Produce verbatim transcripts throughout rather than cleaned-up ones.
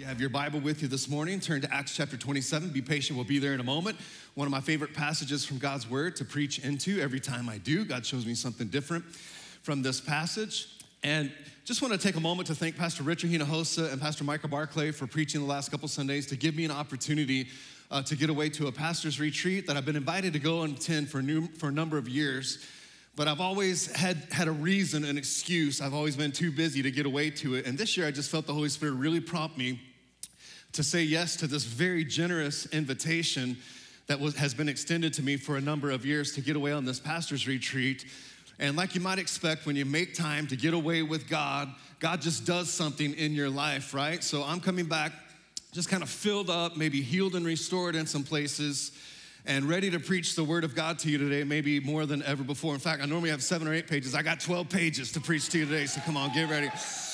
You have your Bible with you this morning. Turn to Acts chapter twenty-seven. Be patient. We'll be there in a moment. One of my favorite passages from God's Word to preach into. Every time I do, God shows me something different from this passage. And just want to take a moment to thank Pastor Richard Hinojosa and Pastor Michael Barclay for preaching the last couple Sundays to give me an opportunity uh, to get away to a pastor's retreat that I've been invited to go and attend for, new, for a number of years. But I've always had, had a reason, an excuse. I've always been too busy to get away to it. And this year I just felt the Holy Spirit really prompt me to say yes to this very generous invitation that was, has been extended to me for a number of years to get away on this pastor's retreat. And like you might expect, when you make time to get away with God, God just does something in your life, right? So I'm coming back just kind of filled up, maybe healed and restored in some places, and ready to preach the word of God to you today, maybe more than ever before. In fact, I normally have seven or eight pages. I got twelve pages to preach to you today, so come on, get ready.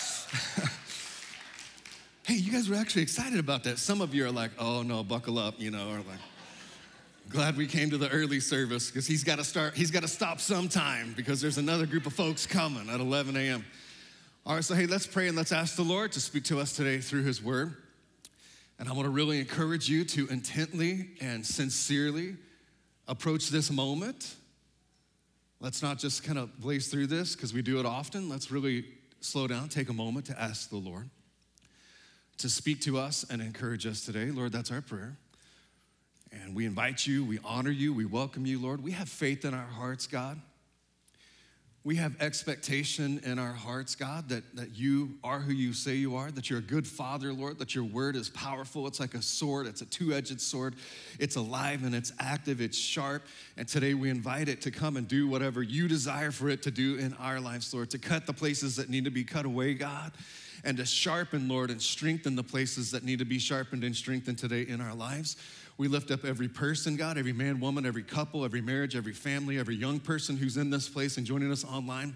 Hey, you guys were actually excited about that. Some of you are like, oh no, buckle up, you know, or like, glad we came to the early service because he's got to start, he's got to stop sometime because there's another group of folks coming at eleven a.m. All right, so hey, let's pray and let's ask the Lord to speak to us today through his word. And I want to really encourage you to intently and sincerely approach this moment. Let's not just kind of blaze through this because we do it often. Let's really slow down, take a moment to ask the Lord to speak to us and encourage us today. Lord, that's our prayer. And we invite you, we honor you, we welcome you, Lord. We have faith in our hearts, God. We have expectation in our hearts, God, that, that you are who you say you are, that you're a good father, Lord, that your word is powerful. It's like a sword. It's a two-edged sword. It's alive and it's active. It's sharp. And today we invite it to come and do whatever you desire for it to do in our lives, Lord, to cut the places that need to be cut away, God, and to sharpen, Lord, and strengthen the places that need to be sharpened and strengthened today in our lives. We lift up every person, God, every man, woman, every couple, every marriage, every family, every young person who's in this place and joining us online.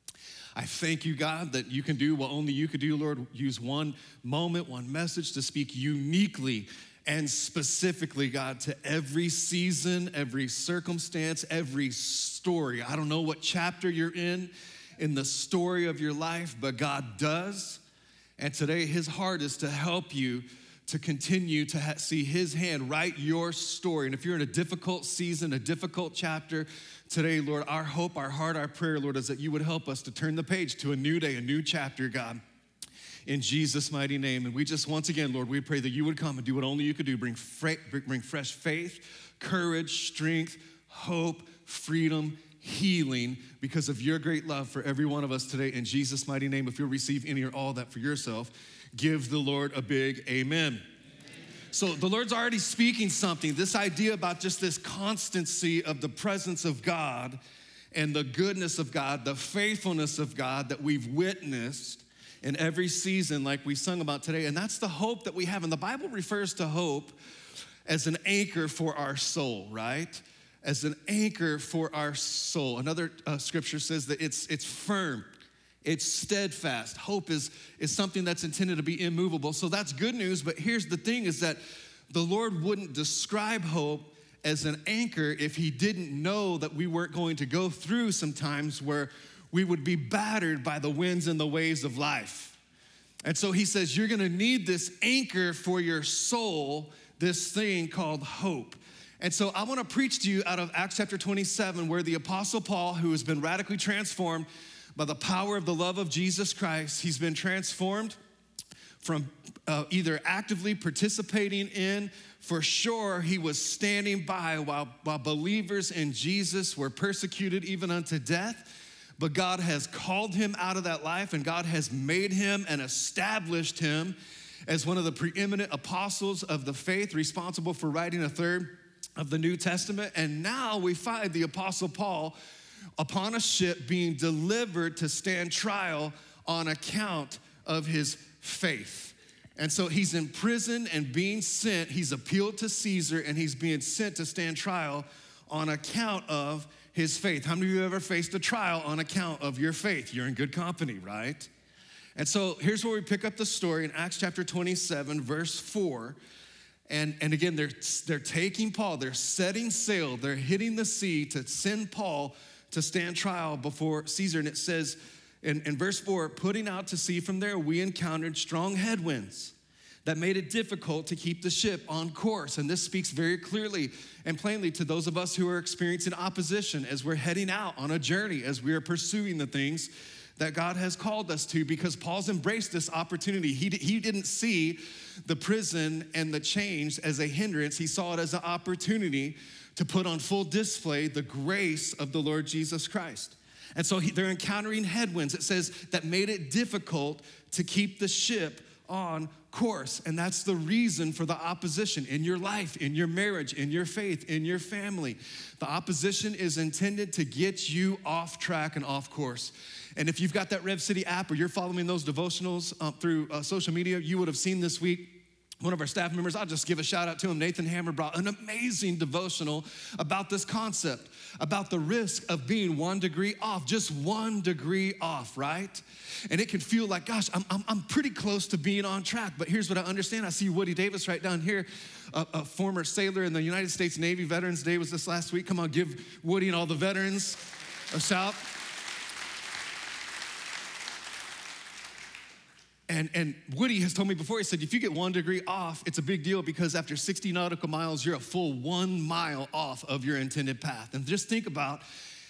I thank you, God, that you can do what only you could do, Lord. Use one moment, one message to speak uniquely and specifically, God, to every season, every circumstance, every story. I don't know what chapter you're in in the story of your life, but God does. And today his heart is to help you to continue to ha- see his hand write your story. And if you're in a difficult season, a difficult chapter, today, Lord, our hope, our heart, our prayer, Lord, is that you would help us to turn the page to a new day, a new chapter, God, in Jesus' mighty name. And we just, once again, Lord, we pray that you would come and do what only you could do, bring, fra- bring fresh faith, courage, strength, hope, freedom, healing, because of your great love for every one of us today. In Jesus' mighty name, if you'll receive any or all that for yourself, give the Lord a big amen. Amen. So the Lord's already speaking something, this idea about just this constancy of the presence of God and the goodness of God, the faithfulness of God that we've witnessed in every season like we sung about today. And that's the hope that we have. And the Bible refers to hope as an anchor for our soul, right? As an anchor for our soul. Another uh, scripture says that it's it's firm. It's steadfast. Hope is, is something that's intended to be immovable. So that's good news, but here's the thing is that the Lord wouldn't describe hope as an anchor if he didn't know that we weren't going to go through some times where we would be battered by the winds and the waves of life. And so he says, you're gonna need this anchor for your soul, this thing called hope. And so I wanna preach to you out of Acts chapter twenty-seven, where the Apostle Paul, who has been radically transformed by the power of the love of Jesus Christ, he's been transformed from uh, either actively participating in, for sure he was standing by while, while believers in Jesus were persecuted even unto death. But God has called him out of that life, and God has made him and established him as one of the preeminent apostles of the faith, responsible for writing a third of the New Testament. And now we find the Apostle Paul upon a ship being delivered to stand trial on account of his faith. And so he's in prison and being sent. He's appealed to Caesar and he's being sent to stand trial on account of his faith. How many of you have ever faced a trial on account of your faith? You're in good company, right? And so here's where we pick up the story in Acts chapter twenty-seven, verse four. And, and again, they're, they're taking Paul, they're setting sail, they're hitting the sea to send Paul to stand trial before Caesar. And it says in, in verse four, putting out to sea from there, we encountered strong headwinds, that made it difficult to keep the ship on course. And this speaks very clearly and plainly to those of us who are experiencing opposition as we're heading out on a journey, as we are pursuing the things that God has called us to, because Paul's embraced this opportunity. He, he didn't see the prison and the chains as a hindrance. He saw it as an opportunity to put on full display the grace of the Lord Jesus Christ. And so he, they're encountering headwinds, it says, that made it difficult to keep the ship on course. And that's the reason for the opposition in your life, in your marriage, in your faith, in your family. The opposition is intended to get you off track and off course. And if you've got that Rev City app or you're following those devotionals um, through uh, social media, you would have seen this week one of our staff members, I'll just give a shout out to him, Nathan Hammer, brought an amazing devotional about this concept, about the risk of being one degree off, just one degree off, right? And it can feel like, gosh, I'm, I'm, I'm pretty close to being on track. But here's what I understand. I see Woody Davis right down here, a, a former sailor in the United States Navy. Veterans Day was this last week. Come on, give Woody and all the veterans a shout. And, and Woody has told me before, he said, if you get one degree off, it's a big deal because after sixty nautical miles, you're a full one mile off of your intended path. And just think about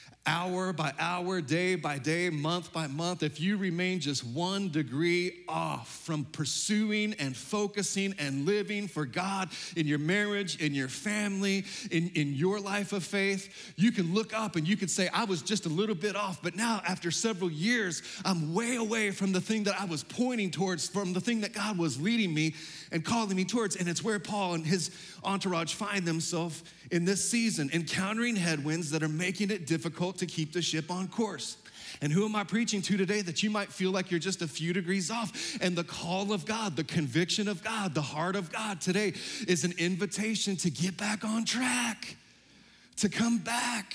hour by hour, day by day, month by month, if you remain just one degree off from pursuing and focusing and living for God in your marriage, in your family, in, in your life of faith, you can look up and you can say, I was just a little bit off, but now after several years, I'm way away from the thing that I was pointing towards, from the thing that God was leading me and calling me towards. And it's where Paul and his entourage find themselves in this season, encountering headwinds that are making it difficult to keep the ship on course. And who am I preaching to today that you might feel like you're just a few degrees off? And the call of God, the conviction of God, the heart of God today is an invitation to get back on track, to come back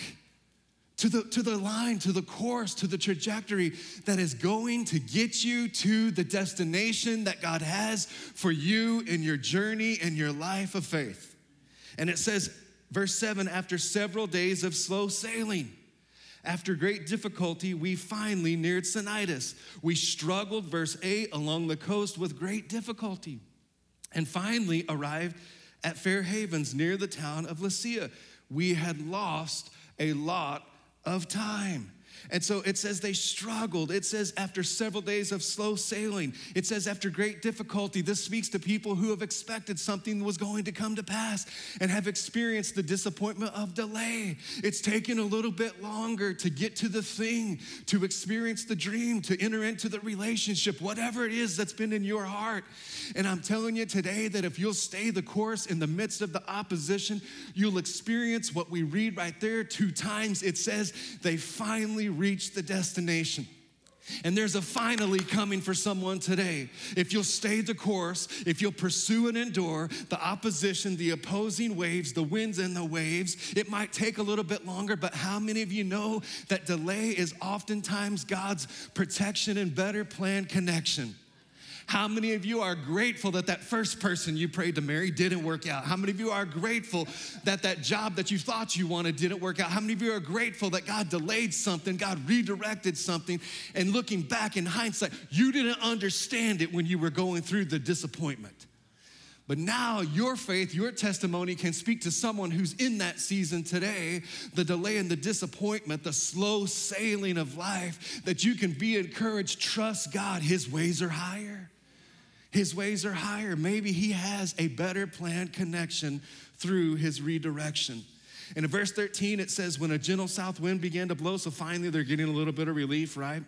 to the, to the line, to the course, to the trajectory that is going to get you to the destination that God has for you in your journey and your life of faith. And it says, verse seven, after several days of slow sailing, after great difficulty, we finally neared Cnidus. We struggled, verse eight, along the coast with great difficulty, and finally arrived at Fair Havens near the town of Lasea. We had lost a lot of time. And so it says they struggled. It says after several days of slow sailing. It says after great difficulty. This speaks to people who have expected something was going to come to pass and have experienced the disappointment of delay. It's taken a little bit longer to get to the thing, to experience the dream, to enter into the relationship, whatever it is that's been in your heart. And I'm telling you today that if you'll stay the course in the midst of the opposition, you'll experience what we read right there two times. It says they finally reach the destination. And there's a finally coming for someone today. If you'll stay the course, if you'll pursue and endure the opposition, the opposing waves, the winds and the waves, it might take a little bit longer, but how many of you know that delay is oftentimes God's protection and better planned connection? How many of you are grateful that that first person you prayed to marry didn't work out? How many of you are grateful that that job that you thought you wanted didn't work out? How many of you are grateful that God delayed something, God redirected something, and looking back in hindsight, you didn't understand it when you were going through the disappointment? But now your faith, your testimony can speak to someone who's in that season today, the delay and the disappointment, the slow sailing of life, that you can be encouraged. Trust God, his ways are higher. His ways are higher. Maybe he has a better planned connection through his redirection. And in verse thirteen, it says, when a gentle south wind began to blow, so finally they're getting a little bit of relief, right?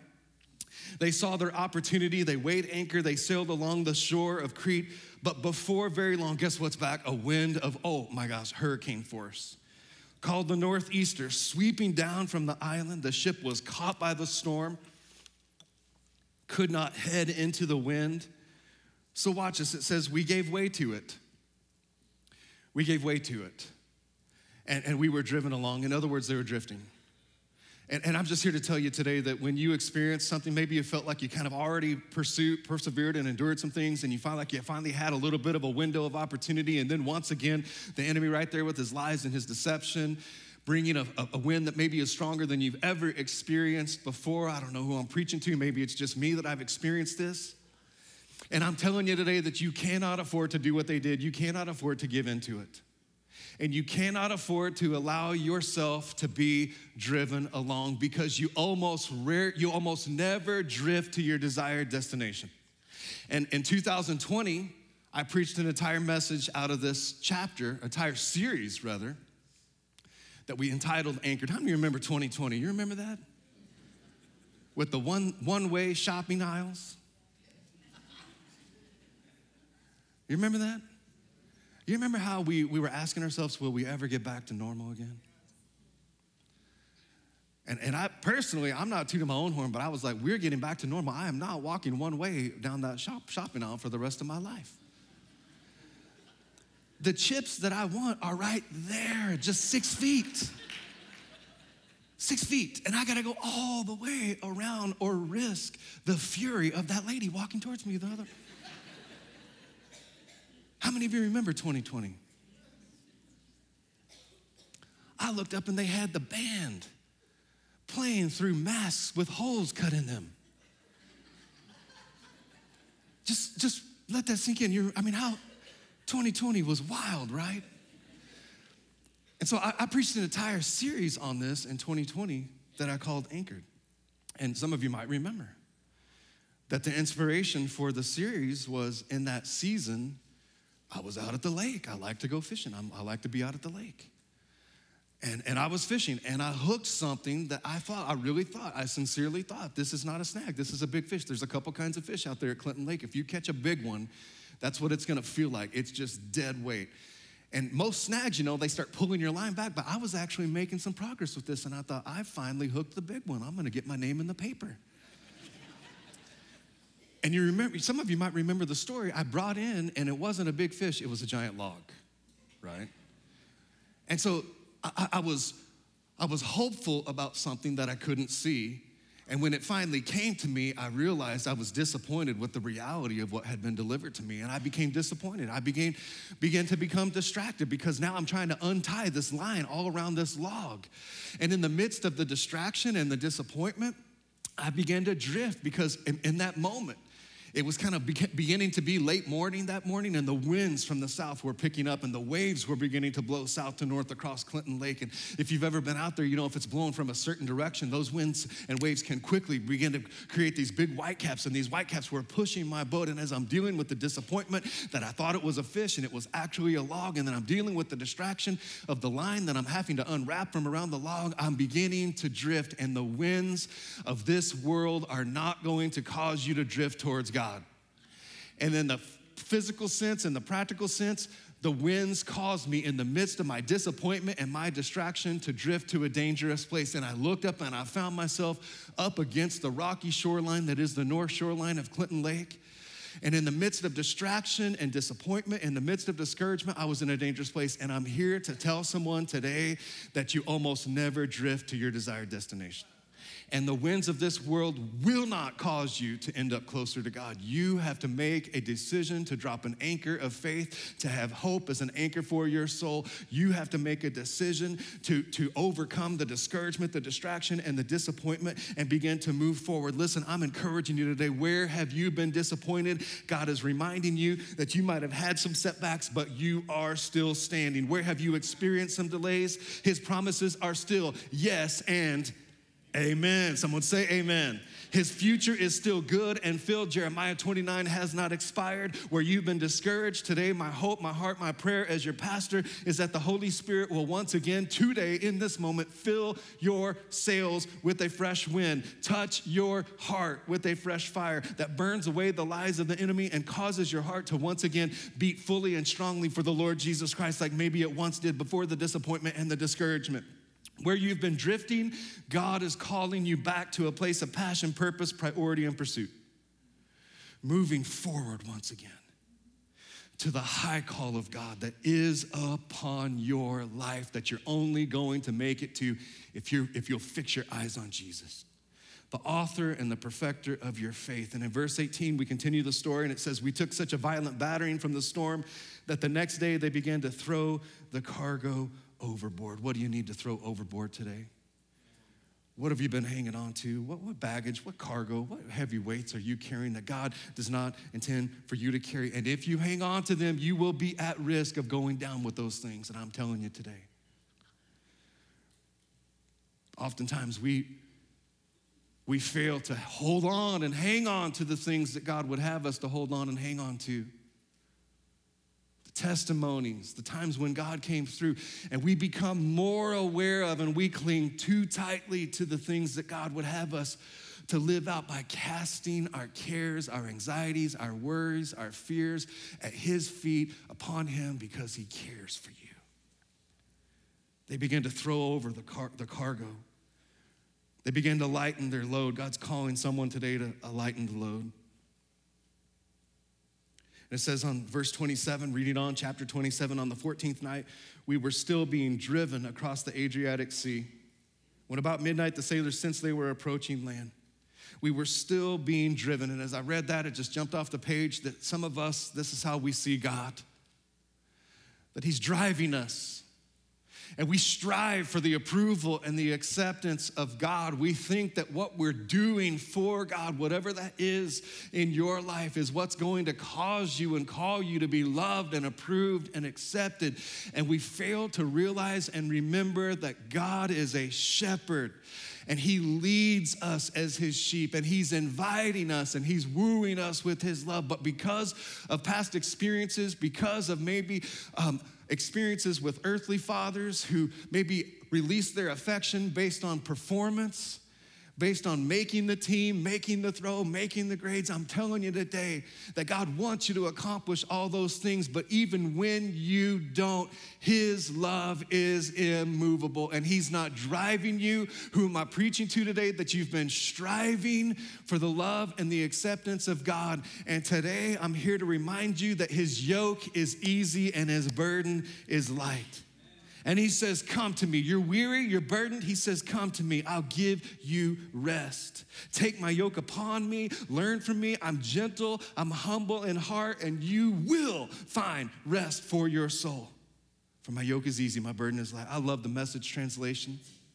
They saw their opportunity. They weighed anchor. They sailed along the shore of Crete. But before very long, guess what's back? A wind of, oh my gosh, hurricane force, called the northeaster, sweeping down from the island. The ship was caught by the storm, could not head into the wind. So watch this. It says, we gave way to it. We gave way to it. And, and we were driven along. In other words, they were drifting. And, and I'm just here to tell you today that when you experience something, maybe you felt like you kind of already pursued, persevered and endured some things, and you felt like you finally had a little bit of a window of opportunity, and then once again, the enemy right there with his lies and his deception, bringing a, a, a wind that maybe is stronger than you've ever experienced before. I don't know who I'm preaching to. Maybe it's just me that I've experienced this. And I'm telling you today that you cannot afford to do what they did. You cannot afford to give into it. And you cannot afford to allow yourself to be driven along, because you almost rare, you almost never drift to your desired destination. And in two thousand twenty, I preached an entire message out of this chapter, entire series rather, that we entitled Anchored. How many remember twenty twenty? You remember that? With the one, one-way shopping aisles? You remember that? You remember how we, we were asking ourselves, will we ever get back to normal again? And, and I personally, I'm not tooting my own horn, but I was like, we're getting back to normal. I am not walking one way down that shop, shopping aisle for the rest of my life. The chips that I want are right there, just six feet. Six feet, and I gotta go all the way around or risk the fury of that lady walking towards me the other. How many of you remember twenty twenty? I looked up and they had the band playing through masks with holes cut in them. Just, just let that sink in. You're, I mean, how twenty twenty was wild, right? And so I, I preached an entire series on this in twenty twenty that I called Anchored. And some of you might remember that the inspiration for the series was in that season, I was out at the lake. I like to go fishing. I'm, I like to be out at the lake. And, and I was fishing, and I hooked something that I thought, I really thought, I sincerely thought, this is not a snag. This is a big fish. There's a couple kinds of fish out there at Clinton Lake. If you catch a big one, that's what it's gonna feel like. It's just dead weight. And most snags, you know, they start pulling your line back, but I was actually making some progress with this, and I thought, I finally hooked the big one. I'm gonna get my name in the paper. And you remember, some of you might remember the story. I brought in, and it wasn't a big fish, it was a giant log, right? And so I, I was, I was hopeful about something that I couldn't see. And when it finally came to me, I realized I was disappointed with the reality of what had been delivered to me. And I became disappointed. I began, began to become distracted, because now I'm trying to untie this line all around this log. And in the midst of the distraction and the disappointment, I began to drift, because in, in that moment, it was kind of beginning to be late morning that morning, and the winds from the south were picking up, and the waves were beginning to blow south to north across Clinton Lake. And if you've ever been out there, you know if it's blowing from a certain direction, those winds and waves can quickly begin to create these big whitecaps, and these whitecaps were pushing my boat. And as I'm dealing with the disappointment that I thought it was a fish and it was actually a log, and then I'm dealing with the distraction of the line that I'm having to unwrap from around the log, I'm beginning to drift. And the winds of this world are not going to cause you to drift towards God. God. And in the physical sense and the practical sense, the winds caused me, in the midst of my disappointment and my distraction, to drift to a dangerous place. And I looked up and I found myself up against the rocky shoreline that is the north shoreline of Clinton Lake. And in the midst of distraction and disappointment, in the midst of discouragement, I was in a dangerous place. And I'm here to tell someone today that you almost never drift to your desired destination. And the winds of this world will not cause you to end up closer to God. You have to make a decision to drop an anchor of faith, to have hope as an anchor for your soul. You have to make a decision to, to overcome the discouragement, the distraction, and the disappointment, and begin to move forward. Listen, I'm encouraging you today. Where have you been disappointed? God is reminding you that you might have had some setbacks, but you are still standing. Where have you experienced some delays? His promises are still yes and amen. Someone say amen. His future is still good and filled. Jeremiah twenty-nine has not expired. Where you've been discouraged today, my hope, my heart, my prayer as your pastor is that the Holy Spirit will once again today in this moment fill your sails with a fresh wind, touch your heart with a fresh fire that burns away the lies of the enemy and causes your heart to once again beat fully and strongly for the Lord Jesus Christ, like maybe it once did before the disappointment and the discouragement. Where you've been drifting, God is calling you back to a place of passion, purpose, priority, and pursuit. Moving forward once again to the high call of God that is upon your life, that you're only going to make it to if, you're, if you'll fix your eyes on Jesus, the author and the perfecter of your faith. And in verse eighteen, we continue the story, and it says, we took such a violent battering from the storm that the next day they began to throw the cargo overboard. What do you need to throw overboard today? What have you been hanging on to? What, what baggage, what cargo, what heavy weights are you carrying that God does not intend for you to carry? And if you hang on to them, you will be at risk of going down with those things. And I'm telling you today. Oftentimes we, we fail to hold on and hang on to the things that God would have us to hold on and hang on to. Testimonies, the times when God came through, and we become more aware of and we cling too tightly to the things that God would have us to live out by casting our cares, our anxieties, our worries, our fears at his feet upon him because he cares for you. They begin to throw over the, car- the cargo. They begin to lighten their load. God's calling someone today to uh, lighten the load. And it says on verse twenty-seven, reading on, chapter twenty-seven, on the fourteenth night, we were still being driven across the Adriatic Sea. When about midnight, the sailors sensed they were approaching land. We were still being driven. And as I read that, it just jumped off the page that some of us, this is how we see God. That he's driving us. And we strive for the approval and the acceptance of God. We think that what we're doing for God, whatever that is in your life, is what's going to cause you and call you to be loved and approved and accepted. And we fail to realize and remember that God is a shepherd. And he leads us as his sheep, and he's inviting us, and he's wooing us with his love. But because of past experiences, because of maybe um, experiences with earthly fathers who maybe release their affection based on performance, based on making the team, making the throw, making the grades, I'm telling you today that God wants you to accomplish all those things, but even when you don't, his love is immovable, and he's not driving you. Who am I preaching to today? That you've been striving for the love and the acceptance of God, and today I'm here to remind you that his yoke is easy and his burden is light. And he says, come to me. You're weary, you're burdened. He says, come to me. I'll give you rest. Take my yoke upon me. Learn from me. I'm gentle. I'm humble in heart. And you will find rest for your soul. For my yoke is easy. My burden is light. I love the Message translation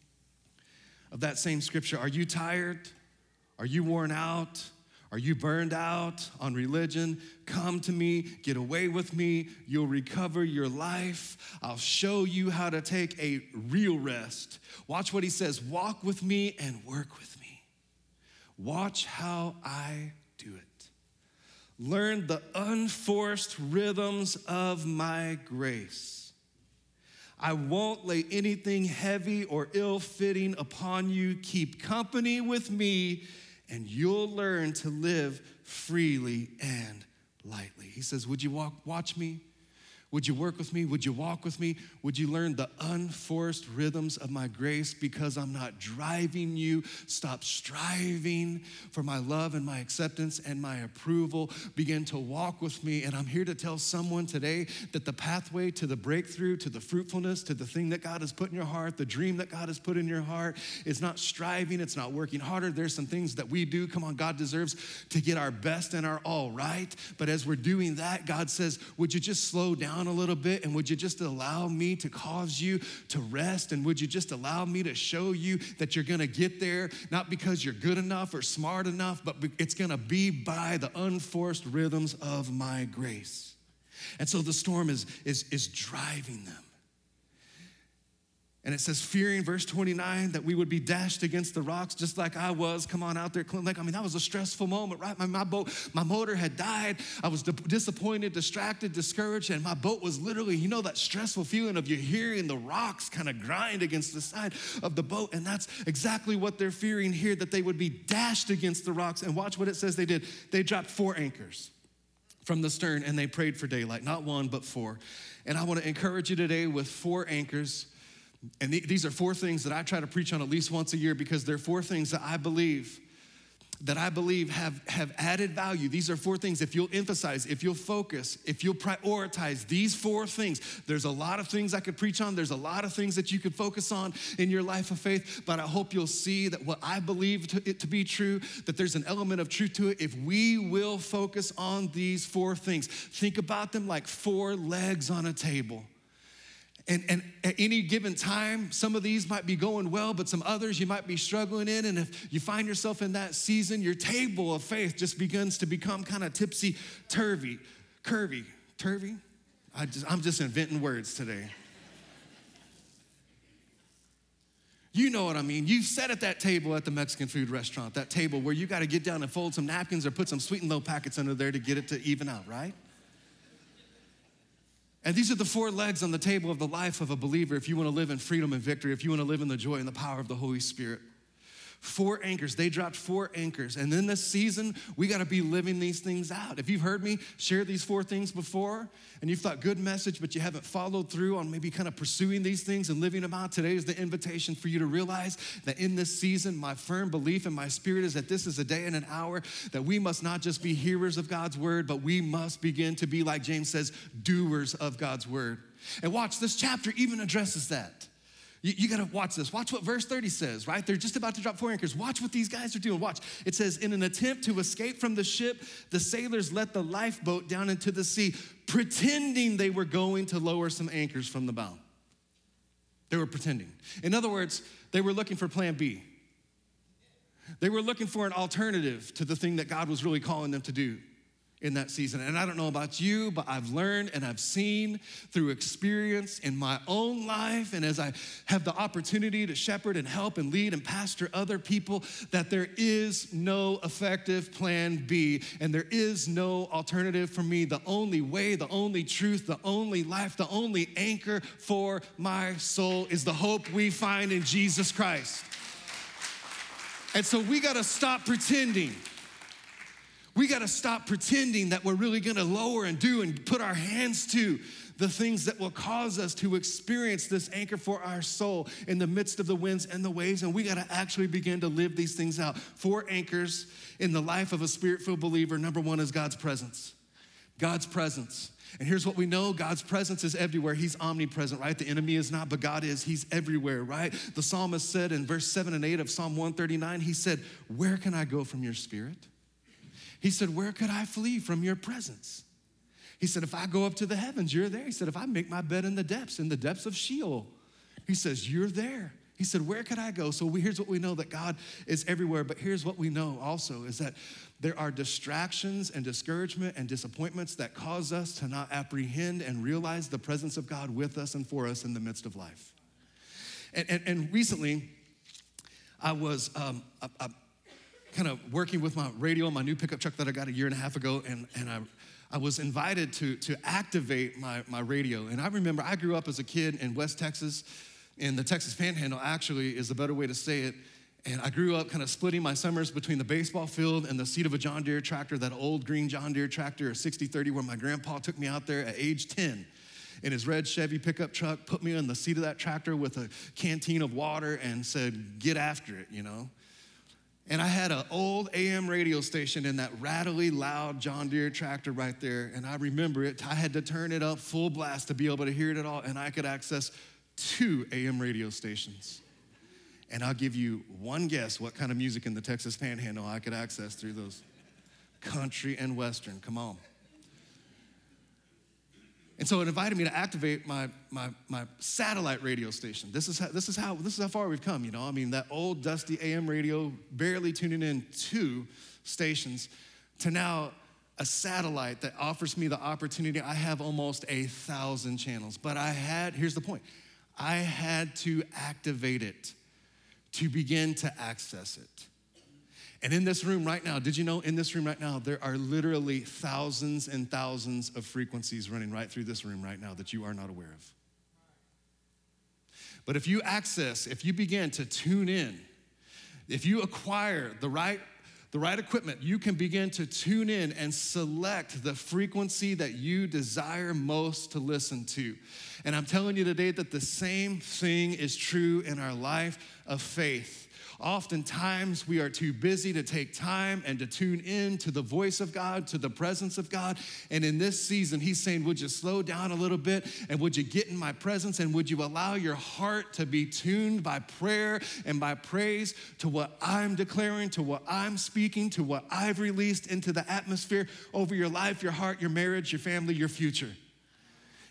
of that same scripture. Are you tired? Are you worn out? Are you burned out on religion? Come to me, get away with me. You'll recover your life. I'll show you how to take a real rest. Watch what he says. Walk with me and work with me. Watch how I do it. Learn the unforced rhythms of my grace. I won't lay anything heavy or ill-fitting upon you. Keep company with me, and you'll learn to live freely and lightly. He says, would you walk, watch me? Would you work with me? Would you walk with me? Would you learn the unforced rhythms of my grace because I'm not driving you? Stop striving for my love and my acceptance and my approval. Begin to walk with me. And I'm here to tell someone today that the pathway to the breakthrough, to the fruitfulness, to the thing that God has put in your heart, the dream that God has put in your heart is not striving. It's not working harder. There's some things that we do. Come on, God deserves to get our best and our all, right? But as we're doing that, God says, would you just slow down a little bit, and would you just allow me to cause you to rest, and would you just allow me to show you that you're gonna get there, not because you're good enough or smart enough, but it's gonna be by the unforced rhythms of my grace. And so the storm is, is, is driving them. And it says, fearing, verse twenty-nine, that we would be dashed against the rocks just like I was. Come on out there. Like, I mean, that was a stressful moment, right? My, my boat, my motor had died. I was disappointed, distracted, discouraged, and my boat was literally, you know, that stressful feeling of you hearing the rocks kind of grind against the side of the boat. And that's exactly what they're fearing here, that they would be dashed against the rocks. And watch what it says they did. They dropped four anchors from the stern, and they prayed for daylight. Not one, but four. And I want to encourage you today with four anchors. And th- these are four things that I try to preach on at least once a year, because they're four things that I believe that I believe have, have added value. These are four things. If you'll emphasize, if you'll focus, if you'll prioritize these four things, there's a lot of things I could preach on. There's a lot of things that you could focus on in your life of faith, but I hope you'll see that what I believe to, it to be true, that there's an element of truth to it. If we will focus on these four things, think about them like four legs on a table. And, and at any given time, some of these might be going well, but some others you might be struggling in. And if you find yourself in that season, your table of faith just begins to become kind of tipsy-turvy, curvy, turvy. I just, I'm just inventing words today. You know what I mean. You've sat at that table at the Mexican food restaurant, that table where you got to get down and fold some napkins or put some sweet and low packets under there to get it to even out, right? And these are the four legs on the table of the life of a believer if you want to live in freedom and victory, if you want to live in the joy and the power of the Holy Spirit. Four anchors. They dropped four anchors. And in this season, we got to be living these things out. If you've heard me share these four things before and you've thought good message, but you haven't followed through on maybe kind of pursuing these things and living them out, today is the invitation for you to realize that in this season, my firm belief in my spirit is that this is a day and an hour that we must not just be hearers of God's word, but we must begin to be, like James says, doers of God's word. And watch, this chapter even addresses that. You, you gotta watch this. Watch what verse thirty says, right? They're just about to drop four anchors. Watch what these guys are doing. Watch. It says, in an attempt to escape from the ship, the sailors let the lifeboat down into the sea, pretending they were going to lower some anchors from the bow. They were pretending. In other words, they were looking for plan B. They were looking for an alternative to the thing that God was really calling them to do in that season. And I don't know about you, but I've learned and I've seen through experience in my own life, and as I have the opportunity to shepherd and help and lead and pastor other people, that there is no effective plan B, and there is no alternative for me. The only way, the only truth, the only life, the only anchor for my soul is the hope we find in Jesus Christ. And so we gotta stop pretending. We got to stop pretending that we're really going to lower and do and put our hands to the things that will cause us to experience this anchor for our soul in the midst of the winds and the waves. And we got to actually begin to live these things out. Four anchors in the life of a spirit-filled believer. Number one is God's presence. God's presence. And here's what we know. God's presence is everywhere. He's omnipresent, right? The enemy is not, but God is. He's everywhere, right? The psalmist said in verse seven and eight of Psalm one thirty-nine, he said, where can I go from your spirit? He said, where could I flee from your presence? He said, if I go up to the heavens, you're there. He said, if I make my bed in the depths, in the depths of Sheol, he says, you're there. He said, where could I go? So we, here's what we know, that God is everywhere. But here's what we know also, is that there are distractions and discouragement and disappointments that cause us to not apprehend and realize the presence of God with us and for us in the midst of life. And, and, and recently, I was, um, I, I, kind of working with my radio, my new pickup truck that I got a year and a half ago, and, and I, I was invited to, to activate my, my radio. And I remember I grew up as a kid in West Texas, in the Texas Panhandle actually is the better way to say it. And I grew up kind of splitting my summers between the baseball field and the seat of a John Deere tractor, that old green John Deere tractor, a sixty thirty, where my grandpa took me out there at age ten in his red Chevy pickup truck, put me in the seat of that tractor with a canteen of water and said, get after it, you know? And I had an old A M radio station in that rattly, loud John Deere tractor right there. And I remember it. I had to turn it up full blast to be able to hear it at all. And I could access two A M radio stations. And I'll give you one guess what kind of music in the Texas Panhandle I could access through those. Country and Western, come on. And so it invited me to activate my, my, my satellite radio station. This is, how, this, is how, this is how far we've come, you know? I mean, that old dusty A M radio, barely tuning in two stations, to now a satellite that offers me the opportunity. I have almost a thousand channels, but I had, here's the point, I had to activate it to begin to access it. And in this room right now, did you know in this room right now, there are literally thousands and thousands of frequencies running right through this room right now that you are not aware of. But if you access, if you begin to tune in, if you acquire the right, the right equipment, you can begin to tune in and select the frequency that you desire most to listen to. And I'm telling you today that the same thing is true in our life of faith. Oftentimes, we are too busy to take time and to tune in to the voice of God, to the presence of God. And in this season, he's saying, would you slow down a little bit, and would you get in my presence, and would you allow your heart to be tuned by prayer and by praise to what I'm declaring, to what I'm speaking, to what I've released into the atmosphere over your life, your heart, your marriage, your family, your future.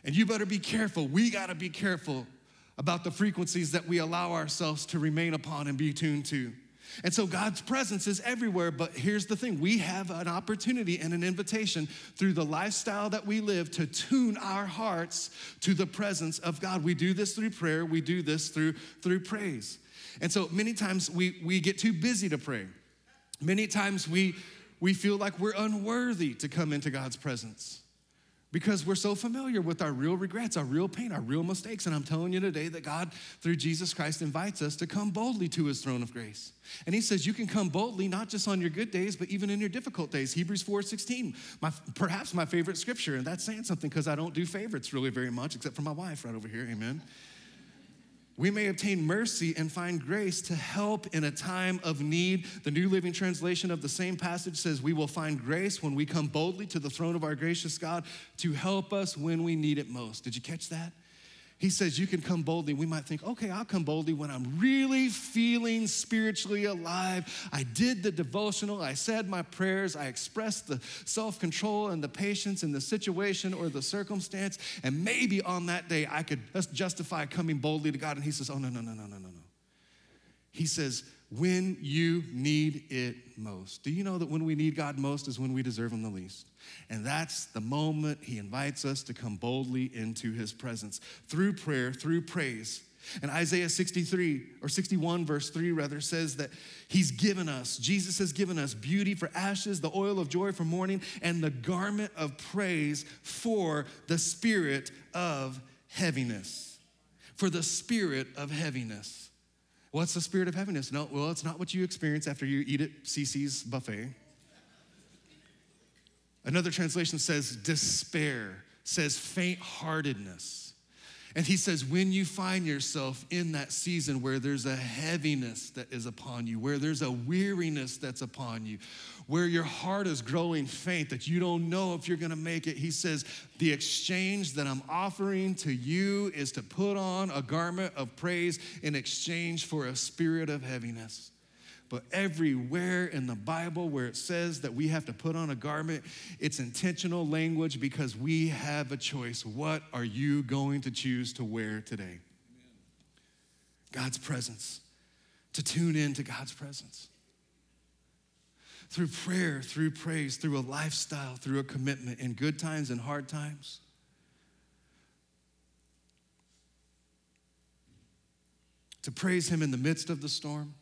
And you better be careful. We gotta be careful about the frequencies that we allow ourselves to remain upon and be tuned to. And so God's presence is everywhere, but here's the thing. We have an opportunity and an invitation through the lifestyle that we live to tune our hearts to the presence of God. We do this through prayer. We do this through, through praise. And so many times we, we get too busy to pray. Many times we, we feel like we're unworthy to come into God's presence because we're so familiar with our real regrets, our real pain, our real mistakes. And I'm telling you today that God, through Jesus Christ, invites us to come boldly to his throne of grace. And he says you can come boldly, not just on your good days, but even in your difficult days. Hebrews four sixteen, my, perhaps my favorite scripture. And that's saying something because I don't do favorites really very much, except for my wife right over here, amen. We may obtain mercy and find grace to help in a time of need. The New Living Translation of the same passage says we will find grace when we come boldly to the throne of our gracious God to help us when we need it most. Did you catch that? He says you can come boldly. We might think, okay, I'll come boldly when I'm really feeling spiritually alive. I did the devotional, I said my prayers, I expressed the self-control and the patience in the situation or the circumstance, and maybe on that day I could justify coming boldly to God. And he says, oh, no, no, no, no, no, no, no. He says, when you need it most. Do you know that when we need God most is when we deserve him the least? And that's the moment he invites us to come boldly into his presence through prayer, through praise. And Isaiah sixty-three, or sixty-one verse three rather, says that he's given us, Jesus has given us beauty for ashes, the oil of joy for mourning, and the garment of praise for the spirit of heaviness. For the spirit of heaviness. What's the spirit of heaviness? No, well, it's not what you experience after you eat at Cece's buffet. Another translation says despair, says faint-heartedness. And he says when you find yourself in that season where there's a heaviness that is upon you, where there's a weariness that's upon you, where your heart is growing faint, that you don't know if you're gonna make it, he says, the exchange that I'm offering to you is to put on a garment of praise in exchange for a spirit of heaviness. But everywhere in the Bible where it says that we have to put on a garment, it's intentional language because we have a choice. What are you going to choose to wear today? Amen. God's presence, to tune in to God's presence. Through prayer, through praise, through a lifestyle, through a commitment in good times and hard times. To praise him in the midst of the storm.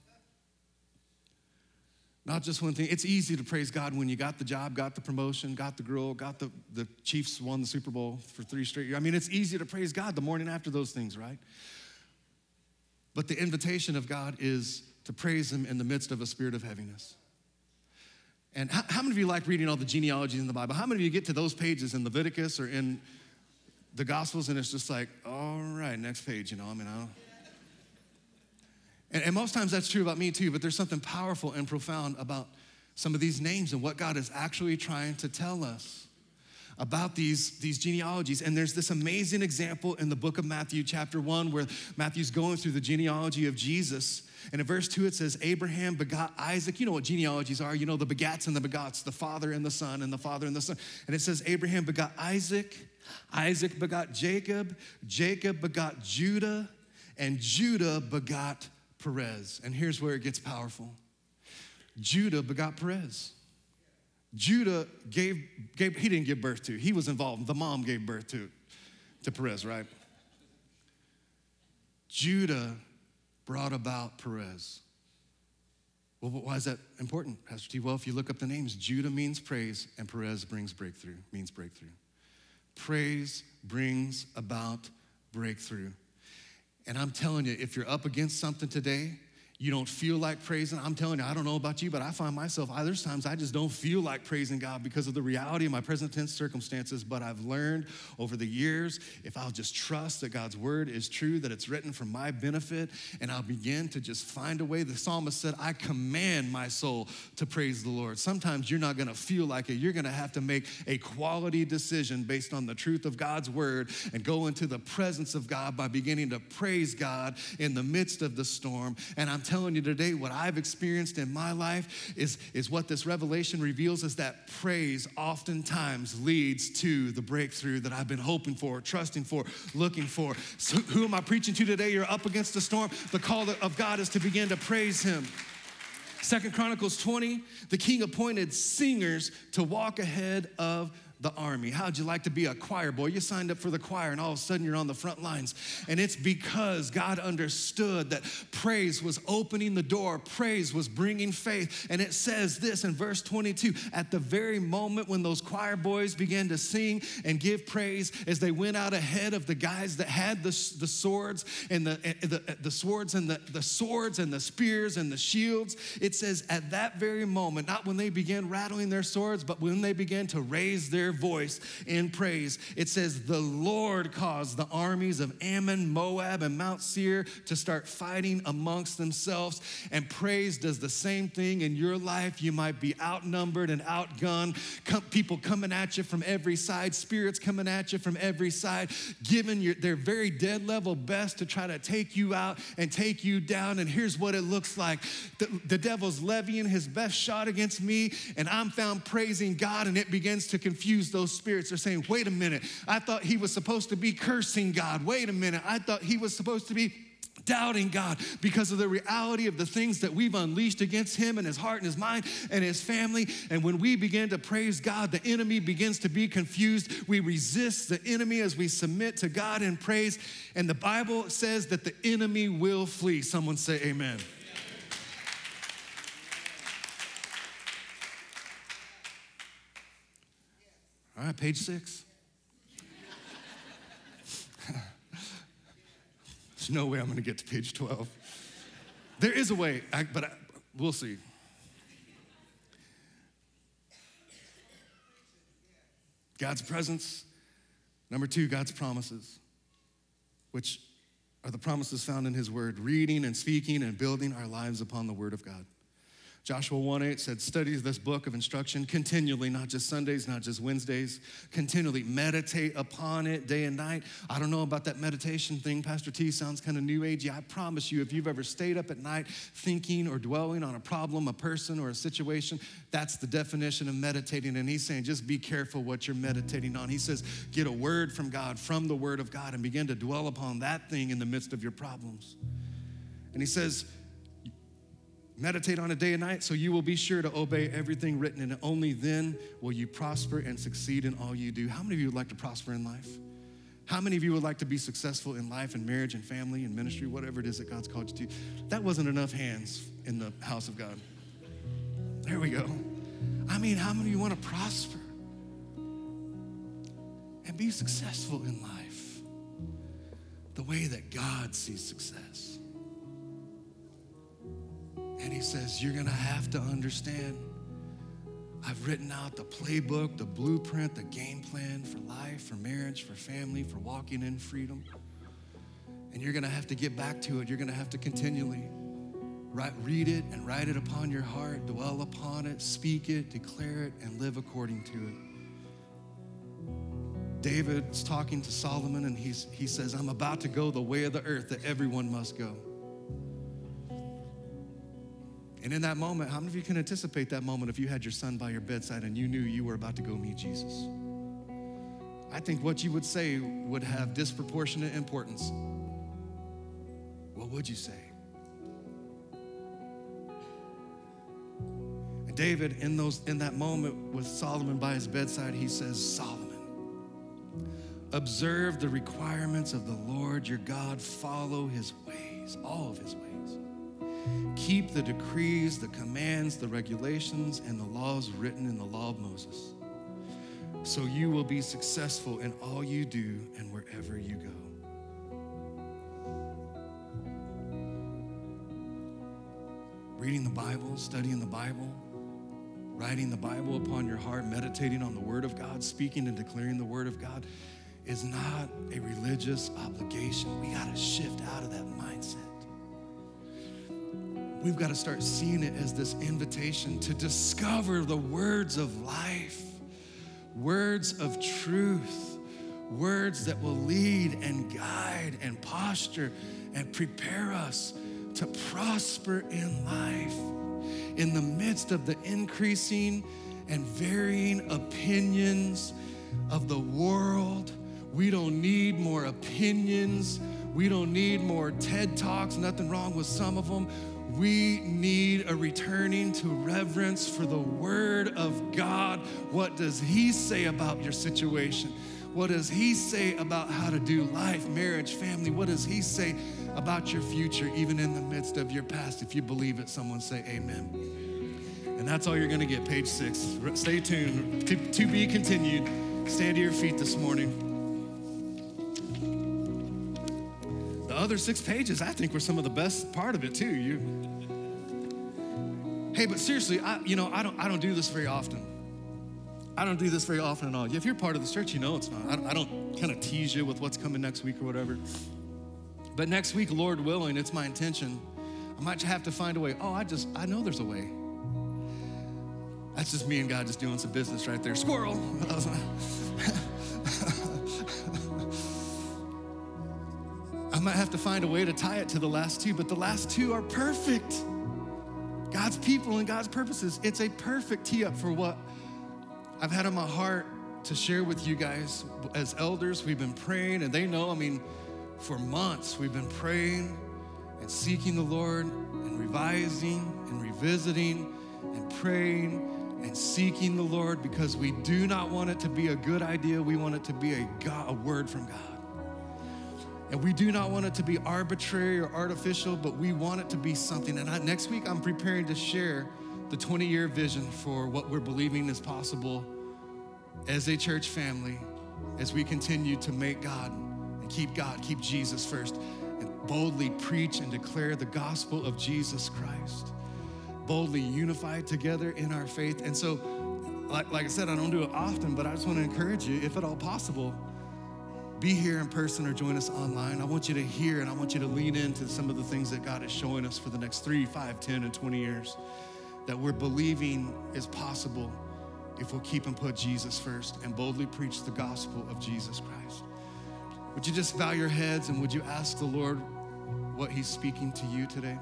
Not just one thing. It's easy to praise God when you got the job, got the promotion, got the girl, got the, the Chiefs won the Super Bowl for three straight years. I mean, it's easy to praise God the morning after those things, right? But the invitation of God is to praise him in the midst of a spirit of heaviness. And how, how many of you like reading all the genealogies in the Bible? How many of you get to those pages in Leviticus or in the Gospels and it's just like, all right, next page, you know, I mean, I don't. And, and most times that's true about me too, but there's something powerful and profound about some of these names and what God is actually trying to tell us about these, these genealogies. And there's this amazing example in the book of Matthew, chapter one, where Matthew's going through the genealogy of Jesus. And in verse two, it says, Abraham begot Isaac. You know what genealogies are. You know the begats and the begots, the father and the son and the father and the son. And it says, Abraham begot Isaac. Isaac begot Jacob. Jacob begot Judah. And Judah begot Perez. And here's where it gets powerful. Judah begot Perez. Judah gave, gave, he didn't give birth to, he was involved. The mom gave birth to, to Perez, right? Judah brought about Perez. Well, why is that important, Pastor T? Well, if you look up the names, Judah means praise and Perez brings breakthrough, means breakthrough. Praise brings about breakthrough. And I'm telling you, if you're up against something today, you don't feel like praising. I'm telling you, I don't know about you, but I find myself, there's times I just don't feel like praising God because of the reality of my present tense circumstances. But I've learned over the years, if I'll just trust that God's word is true, that it's written for my benefit, and I'll begin to just find a way. The psalmist said, I command my soul to praise the Lord. Sometimes you're not gonna feel like it. You're gonna have to make a quality decision based on the truth of God's word and go into the presence of God by beginning to praise God in the midst of the storm. And I'm telling you today, what I've experienced in my life is, is what this revelation reveals is that praise oftentimes leads to the breakthrough that I've been hoping for, trusting for, looking for. So who am I preaching to today? You're up against a storm. The call of God is to begin to praise him. Second Chronicles twenty, the king appointed singers to walk ahead of the army. How'd you like to be a choir boy? You signed up for the choir and all of a sudden you're on the front lines. And it's because God understood that praise was opening the door. Praise was bringing faith. And it says this in verse twenty-two, at the very moment when those choir boys began to sing and give praise as they went out ahead of the guys that had the, the swords and the, the, the swords and the, the swords and the spears and the shields, it says at that very moment, not when they began rattling their swords, but when they began to raise their voice in praise. It says, the Lord caused the armies of Ammon, Moab, and Mount Seir to start fighting amongst themselves. And praise does the same thing in your life. You might be outnumbered and outgunned. Come, people coming at you from every side, spirits coming at you from every side, giving your, their very dead level best to try to take you out and take you down. And here's what it looks like. The, the devil's levying his best shot against me, and I'm found praising God, and it begins to confuse those spirits. They're saying, wait a minute, I thought he was supposed to be cursing God. Wait a minute, I thought he was supposed to be doubting God because of the reality of the things that we've unleashed against him and his heart and his mind and his family. And when we begin to praise God, the enemy begins to be confused. We resist the enemy as we submit to God in praise. And the Bible says that the enemy will flee. Someone say amen. All right, page six. There's no way I'm going to get to page twelve. There is a way, I, but I, we'll see. God's presence. Number two, God's promises, which are the promises found in his word, reading and speaking and building our lives upon the word of God. Joshua one eight said, study this book of instruction continually, not just Sundays, not just Wednesdays, continually meditate upon it day and night. I don't know about that meditation thing. Pastor T sounds kind of new agey. I promise you, if you've ever stayed up at night thinking or dwelling on a problem, a person, or a situation, that's the definition of meditating. And he's saying, just be careful what you're meditating on. He says, get a word from God, from the word of God, and begin to dwell upon that thing in the midst of your problems. And he says, meditate on it day and night so you will be sure to obey everything written in it. Only then will you prosper and succeed in all you do. How many of you would like to prosper in life? How many of you would like to be successful in life and marriage and family and ministry, whatever it is that God's called you to? That wasn't enough hands in the house of God. There we go. I mean, how many of you want to prosper and be successful in life the way that God sees success? And he says, you're gonna have to understand, I've written out the playbook, the blueprint, the game plan for life, for marriage, for family, for walking in freedom. And you're gonna have to get back to it. You're gonna have to continually write, read it and write it upon your heart, dwell upon it, speak it, declare it, and live according to it. David's talking to Solomon, and he's, he says, I'm about to go the way of the earth that everyone must go. And in that moment, how many of you can anticipate that moment if you had your son by your bedside and you knew you were about to go meet Jesus? I think what you would say would have disproportionate importance. What would you say? And David, in those in that moment with Solomon by his bedside, he says, Solomon, observe the requirements of the Lord your God, follow his ways, all of his ways. Keep the decrees, the commands, the regulations, and the laws written in the law of Moses. So you will be successful in all you do and wherever you go. Reading the Bible, studying the Bible, writing the Bible upon your heart, meditating on the Word of God, speaking and declaring the Word of God is not a religious obligation. We got to shift out of that mindset. We've got to start seeing it as this invitation to discover the words of life, words of truth, words that will lead and guide and posture and prepare us to prosper in life in the midst of the increasing and varying opinions of the world. We don't need more opinions. We don't need more TED Talks, nothing wrong with some of them. We need a returning to reverence for the Word of God. What does He say about your situation? What does He say about how to do life, marriage, family? What does He say about your future, even in the midst of your past? If you believe it, someone say amen. And that's all you're gonna get, page six. Stay tuned, to, to be continued. Stand to your feet this morning. The other six pages, I think, were some of the best part of it too. You, hey, but seriously, I, you know, I don't, I don't do this very often. I don't do this very often at all. If you're part of this church, you know it's not. I don't, I don't kind of tease you with what's coming next week or whatever. But next week, Lord willing, it's my intention. I might have to find a way. Oh, I just, I know there's a way. That's just me and God just doing some business right there. Squirrel. I might have to find a way to tie it to the last two, but the last two are perfect. God's people and God's purposes. It's a perfect tee up for what I've had on my heart to share with you guys. As elders, we've been praying, and they know, I mean, for months we've been praying and seeking the Lord and revising and revisiting and praying and seeking the Lord, because we do not want it to be a good idea. We want it to be a God, a word from God. And we do not want it to be arbitrary or artificial, but we want it to be something. And I, next week, I'm preparing to share the twenty-year vision for what we're believing is possible as a church family, as we continue to make God and keep God, keep Jesus first, and boldly preach and declare the gospel of Jesus Christ, boldly unified together in our faith. And so, like, like I said, I don't do it often, but I just want to encourage you, if at all possible, be here in person or join us online. I want you to hear and I want you to lean into some of the things that God is showing us for the next three, five, ten, and twenty years that we're believing is possible if we'll keep and put Jesus first and boldly preach the gospel of Jesus Christ. Would you just bow your heads and would you ask the Lord what He's speaking to you today?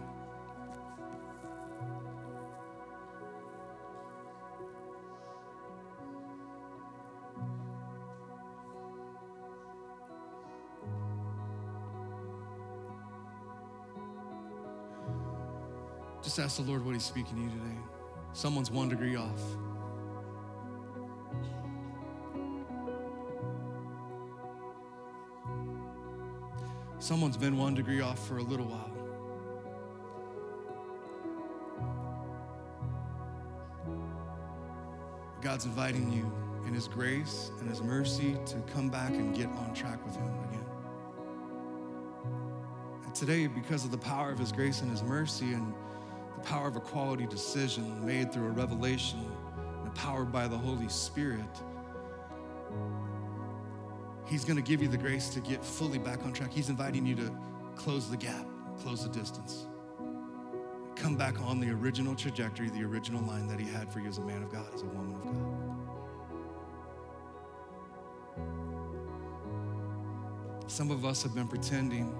Just ask the Lord what He's speaking to you today. Someone's one degree off. Someone's been one degree off for a little while. God's inviting you in His grace and His mercy to come back and get on track with Him again. And today, because of the power of His grace and His mercy and the power of a quality decision made through a revelation and empowered by the Holy Spirit, He's gonna give you the grace to get fully back on track. He's inviting you to close the gap, close the distance. Come back on the original trajectory, the original line that He had for you as a man of God, as a woman of God. Some of us have been pretending.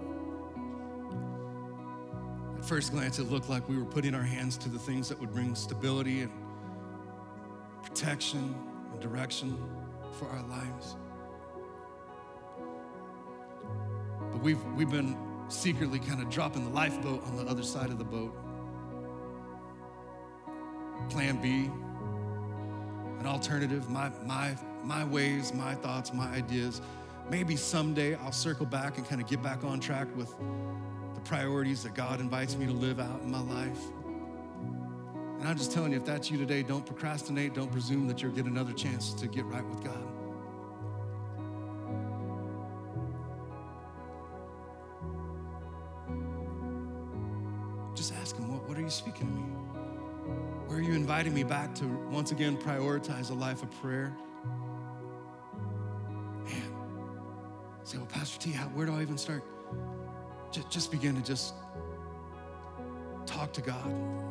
At first glance, it looked like we were putting our hands to the things that would bring stability and protection and direction for our lives. But we've, we've been secretly kind of dropping the lifeboat on the other side of the boat. Plan B, an alternative, my, my, my ways, my thoughts, my ideas. Maybe someday I'll circle back and kind of get back on track with the priorities that God invites me to live out in my life. And I'm just telling you, if that's you today, don't procrastinate, don't presume that you'll get another chance to get right with God. Just ask Him, what, what are you speaking to me? Where are you inviting me back to once again prioritize a life of prayer? Man, say, well, Pastor T, how, where do I even start? Just, just begin to just talk to God.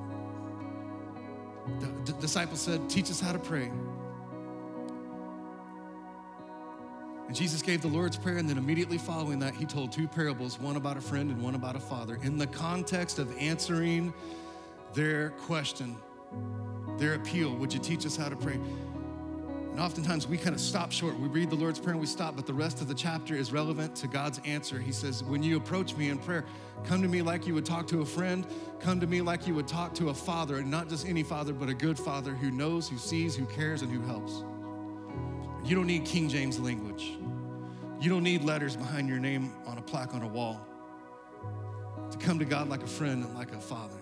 The, the disciple said, teach us how to pray. And And Jesus gave the Lord's Prayer, and then immediately following that, he told two parables, one about a friend and one about a father, in the context of answering their question, their appeal. Would you teach us how to pray? And oftentimes we kind of stop short. We read the Lord's Prayer and we stop, but the rest of the chapter is relevant to God's answer. He says, when you approach me in prayer, come to me like you would talk to a friend. Come to me like you would talk to a father, and not just any father, but a good father who knows, who sees, who cares, and who helps. You don't need King James language. You don't need letters behind your name on a plaque on a wall to come to God like a friend and like a father.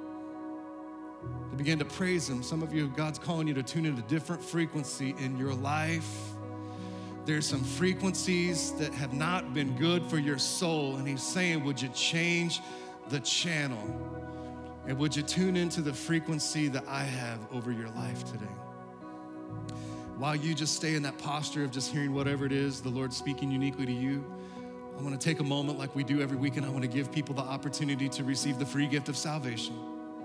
To begin to praise him. Some of you, God's calling you to tune in a different frequency in your life. There's some frequencies that have not been good for your soul, and he's saying, would you change the channel? And would you tune into the frequency that I have over your life today? While you just stay in that posture of just hearing whatever it is the Lord's speaking uniquely to you, I want to take a moment like we do every week, and I want to give people the opportunity to receive the free gift of salvation.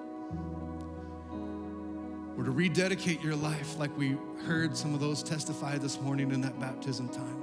Or to rededicate your life like we heard some of those testify this morning in that baptism time.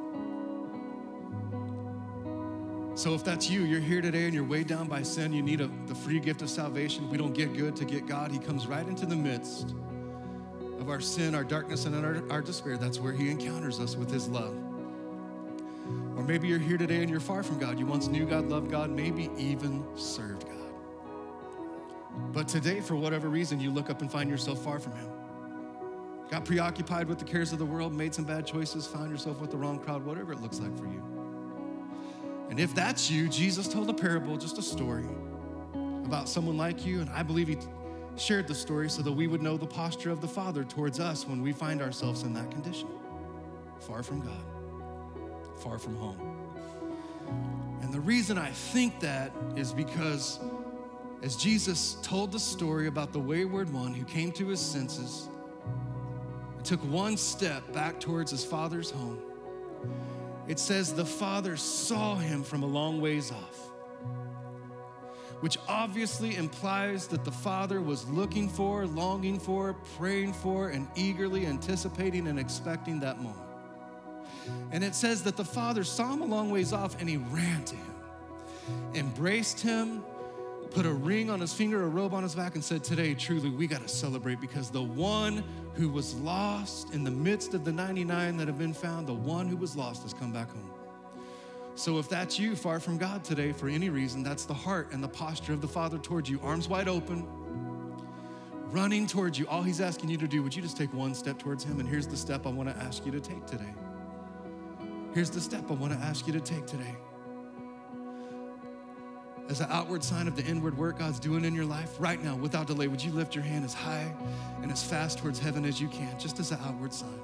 So if that's you, you're here today and you're weighed down by sin, you need a, the free gift of salvation. We don't get good to get God. He comes right into the midst of our sin, our darkness, and our, our despair. That's where he encounters us with his love. Or maybe you're here today and you're far from God. You once knew God, loved God, maybe even served God. But today, for whatever reason, you look up and find yourself far from him. Got preoccupied with the cares of the world, made some bad choices, found yourself with the wrong crowd, whatever it looks like for you. And if that's you, Jesus told a parable, just a story about someone like you, and I believe he shared the story so that we would know the posture of the Father towards us when we find ourselves in that condition. Far from God, far from home. And the reason I think that is because as Jesus told the story about the wayward one who came to his senses, took one step back towards his father's home, it says the father saw him from a long ways off, which obviously implies that the father was looking for, longing for, praying for, and eagerly anticipating and expecting that moment. And it says that the father saw him a long ways off and he ran to him, embraced him, put a ring on his finger, a robe on his back, and said, today, truly, we got to celebrate because the one who was lost in the midst of the ninety-nine that have been found, the one who was lost has come back home. So if that's you, far from God today, for any reason, that's the heart and the posture of the Father towards you, arms wide open, running towards you. All he's asking you to do, would you just take one step towards him? And here's the step I want to ask you to take today. Here's the step I want to ask you to take today. As an outward sign of the inward work God's doing in your life, right now, without delay, would you lift your hand as high and as fast towards heaven as you can, just as an outward sign?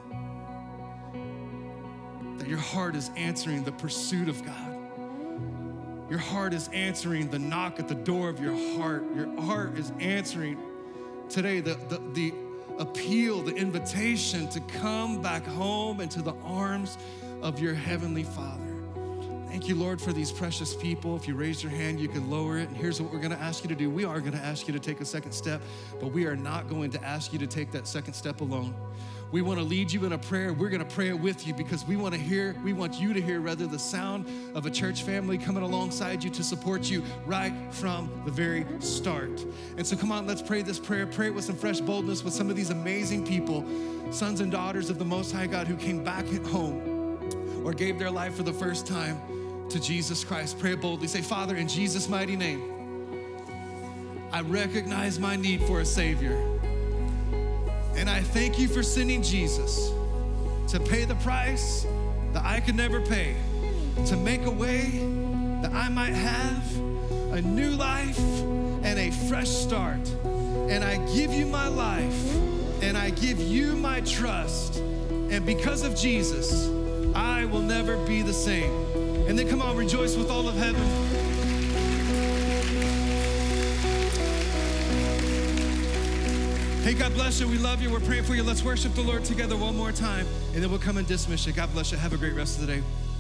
That your heart is answering the pursuit of God. Your heart is answering the knock at the door of your heart. Your heart is answering today the, the, the appeal, the invitation to come back home into the arms of your heavenly Father. Thank you, Lord, for these precious people. If you raise your hand, you can lower it. And here's what we're going to ask you to do. We are going to ask you to take a second step, but we are not going to ask you to take that second step alone. We want to lead you in a prayer. We're going to pray it with you because we want to hear, we want you to hear rather the sound of a church family coming alongside you to support you right from the very start. And so come on, let's pray this prayer. Pray it with some fresh boldness with some of these amazing people, sons and daughters of the Most High God who came back at home or gave their life for the first time to Jesus Christ. Pray it boldly. Say, Father, in Jesus' mighty name, I recognize my need for a Savior. And I thank you for sending Jesus to pay the price that I could never pay, to make a way that I might have a new life and a fresh start. And I give you my life and I give you my trust. And because of Jesus, I will never be the same. And then come on, rejoice with all of heaven. Hey, God bless you. We love you. We're praying for you. Let's worship the Lord together one more time, and then we'll come and dismiss you. God bless you. Have a great rest of the day.